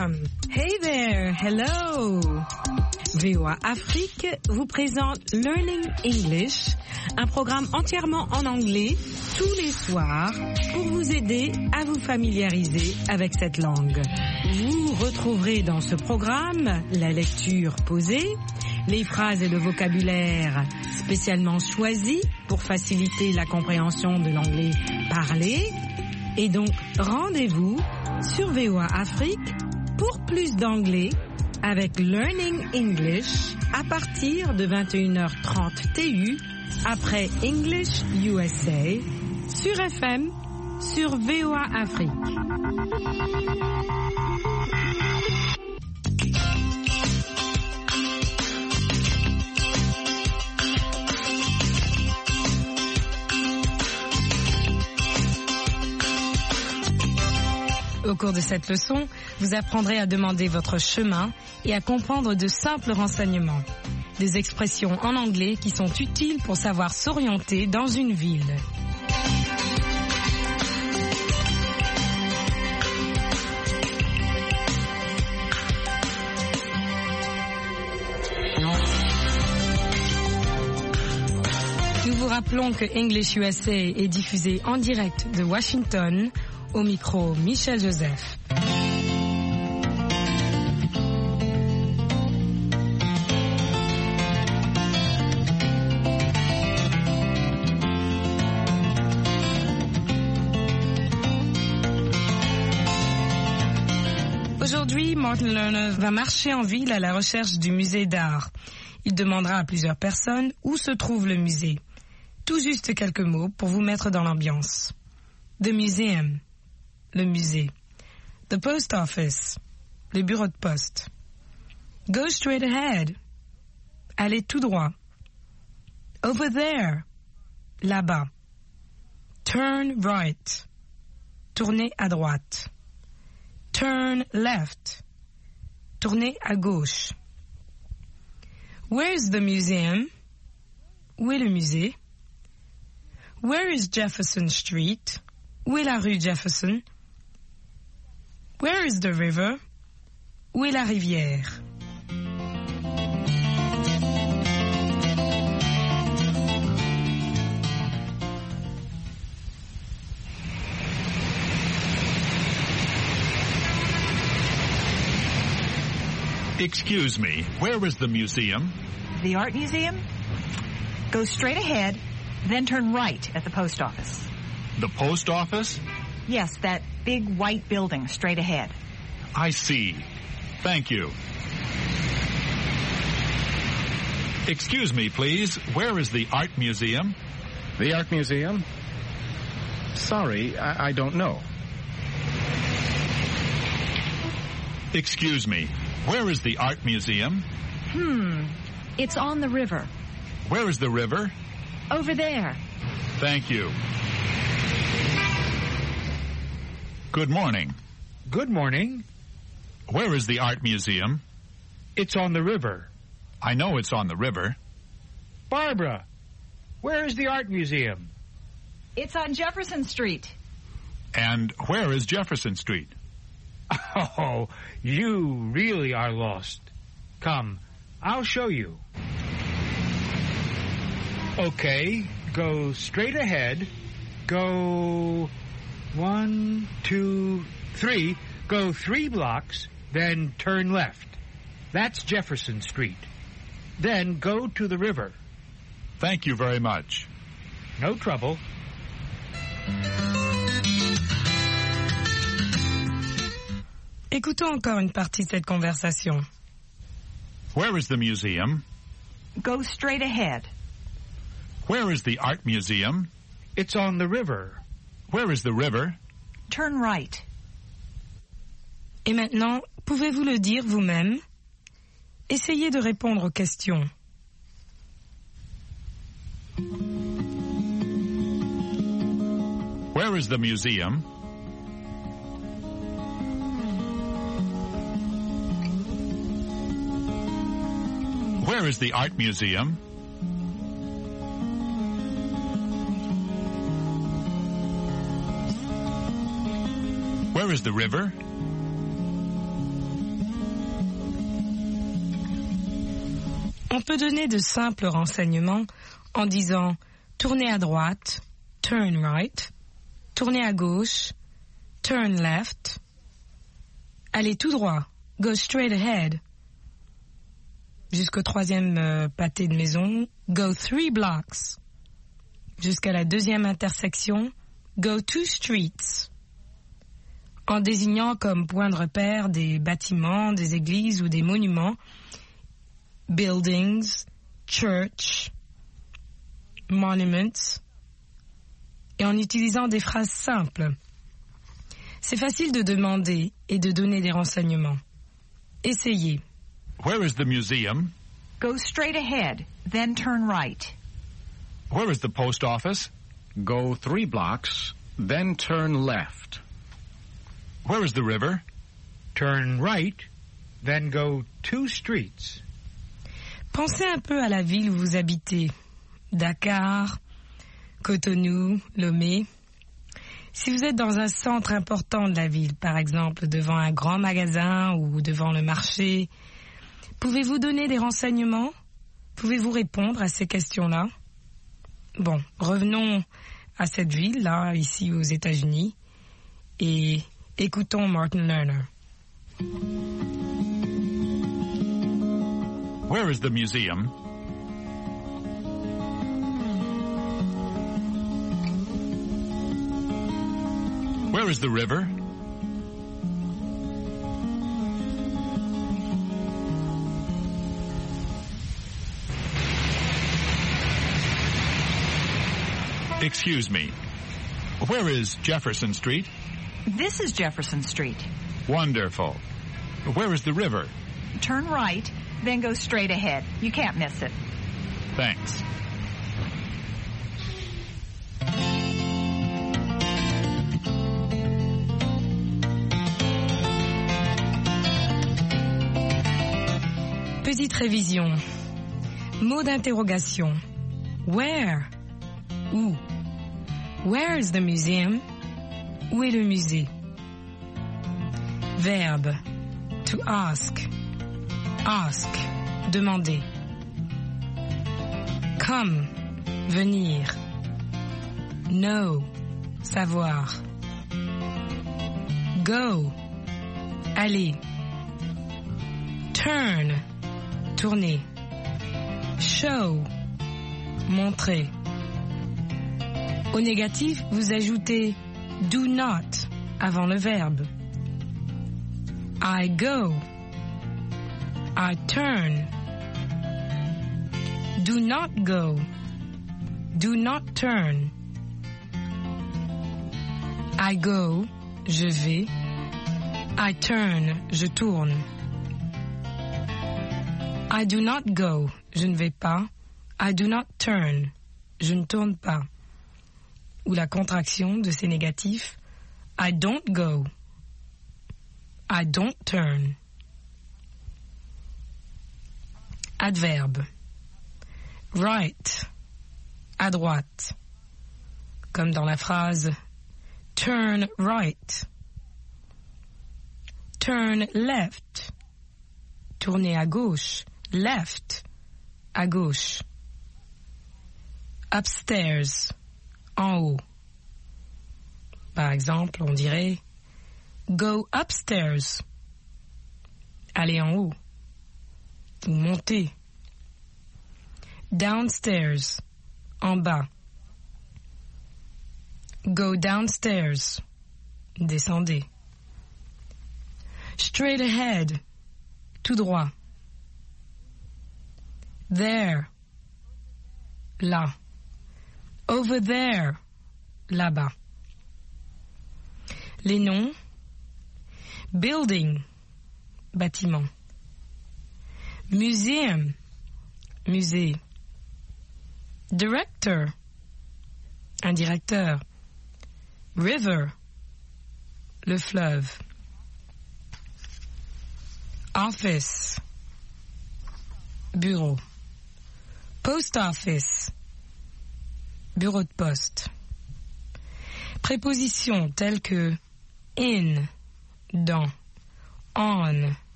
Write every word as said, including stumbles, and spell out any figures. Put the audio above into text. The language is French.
Welcome. Hey there. Hello. V O A Afrique vous présente Learning English, un programme entièrement en anglais tous les soirs pour vous aider à vous familiariser avec cette langue. Vous retrouverez dans ce programme la lecture posée, les phrases et le vocabulaire spécialement choisis pour faciliter la compréhension de l'anglais parlé. Et donc, rendez-vous sur V O A Afrique pour plus d'anglais avec Learning English à partir de vingt et une heures trente T U après English U S A sur F M sur V O A Afrique. Au cours de cette leçon, vous apprendrez à demander votre chemin et à comprendre de simples renseignements. Des expressions en anglais qui sont utiles pour savoir s'orienter dans une ville. Nous vous rappelons que English U S A est diffusé en direct de Washington. Au micro, Michel Joseph. Aujourd'hui, Martin Lerner va marcher en ville à la recherche du musée d'art. Il demandera à plusieurs personnes où se trouve le musée. Tout juste quelques mots pour vous mettre dans l'ambiance. The Museum. Le musée. The post office. Le bureau de poste. Go straight ahead. Allez tout droit. Over there. Là-bas. Turn right. Tournez à droite. Turn left. Tournez à gauche. Where is the museum? Où est le musée? Where is Jefferson Street? Où est la rue Jefferson? Where is the river? Où est la rivière? Excuse me, where is the museum? The Art Museum? Go straight ahead, then turn right at the post office. The post office? Yes, that big white building straight ahead. I see. Thank you. Excuse me, please. Where is the Art Museum? The Art Museum? Sorry, I, I don't know. Excuse me. Where is the Art Museum? Hmm. It's on the river. Where is the river? Over there. Thank you. Good morning. Good morning. Where is the Art Museum? It's on the river. I know it's on the river. Barbara, where is the Art Museum? It's on Jefferson Street. And where is Jefferson Street? Oh, you really are lost. Come, I'll show you. Okay, go straight ahead. Go one, two, three. Go three blocks, then turn left. That's Jefferson Street. Then go to the river. Thank you very much. No trouble. Écoutons encore une partie de cette conversation. Where is the museum? Go straight ahead. Where is the Art Museum? It's on the river. Where is the river? Turn right. Et maintenant, pouvez-vous le dire vous-même? Essayez de répondre aux questions. Where is the museum? Where is the Art Museum? Where is the river? On peut donner de simples renseignements en disant « tournez à droite »,« turn right »,« tournez à gauche »,« turn left »,« allez tout droit »,« go straight ahead », jusqu'au troisième euh, pâté de maison, « go three blocks », jusqu'à la deuxième intersection, « go two streets », en désignant comme point de repère des bâtiments, des églises ou des monuments, buildings, church, monuments, et en utilisant des phrases simples. C'est facile de demander et de donner des renseignements. Essayez. Where is the museum? Go straight ahead, then turn right. Where is the post office? Go three blocks, then turn left. Where is the river? Turn right, then go two streets. Pensez un peu à la ville où vous habitez. Dakar, Cotonou, Lomé. Si vous êtes dans un centre important de la ville, par exemple devant un grand magasin ou devant le marché, pouvez-vous donner des renseignements? Pouvez-vous répondre à ces questions-là? Bon, revenons à cette ville-là, ici aux États-Unis, et écoutons Martin Lerner. Where is the museum? Where is the river? Excuse me. Where is Jefferson Street? This is Jefferson Street. Wonderful. Where is the river? Turn right, then go straight ahead. You can't miss it. Thanks. Petite révision. Mot d'interrogation. Where? Où? Where is the museum? Où est le musée? Verbe. To ask. Ask. Demander. Come. Venir. Know. Savoir. Go. Aller. Turn. Tourner. Show. Montrer. Au négatif, vous ajoutez do not avant le verbe. I go. I turn. Do not go. Do not turn. I go. Je vais. I turn. Je tourne. I do not go. Je ne vais pas. I do not turn. Je ne tourne pas. Ou la contraction de ces négatifs. I don't go. I don't turn. Adverbe. Right. À droite. Comme dans la phrase turn right. Turn left. Tourner à gauche. Left. À gauche. Upstairs. En haut. Par exemple, on dirait go upstairs. Aller en haut. Ou monter. Downstairs. En bas. Go downstairs. Descendez. Straight ahead. Tout droit. There. Là. Over there. Là-bas. Les noms. Building. Bâtiment. Museum. Musée. Director. Un directeur. River. Le fleuve. Office. Bureau. Post office. Bureau de poste. Prépositions telles que in, dans, on,